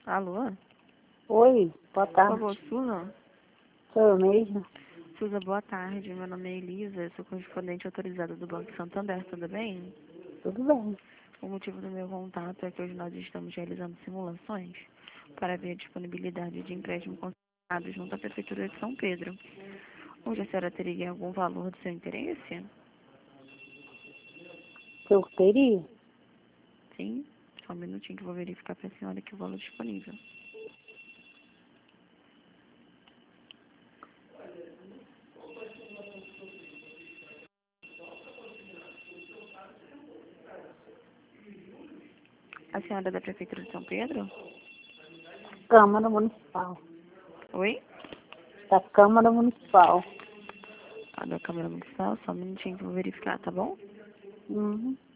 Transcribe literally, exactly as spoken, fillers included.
Alô? Oi, boa Por tarde. favor, Suza? Sou eu mesma? Suza, boa tarde. Meu nome é Elisa, eu sou correspondente autorizada do Banco Santander, tudo bem? Tudo bem. O motivo do meu contato é que hoje nós estamos realizando simulações para ver a disponibilidade de empréstimo consignado junto à Prefeitura de São Pedro. Hoje a senhora teria algum valor do seu interesse? Eu teria? Sim? Só um minutinho que eu vou verificar para a senhora aqui o valor disponível. A senhora é da Prefeitura de São Pedro? Câmara Municipal. Oi? Da Câmara Municipal. A da Câmara Municipal, só um minutinho que eu vou verificar, tá bom? Uhum.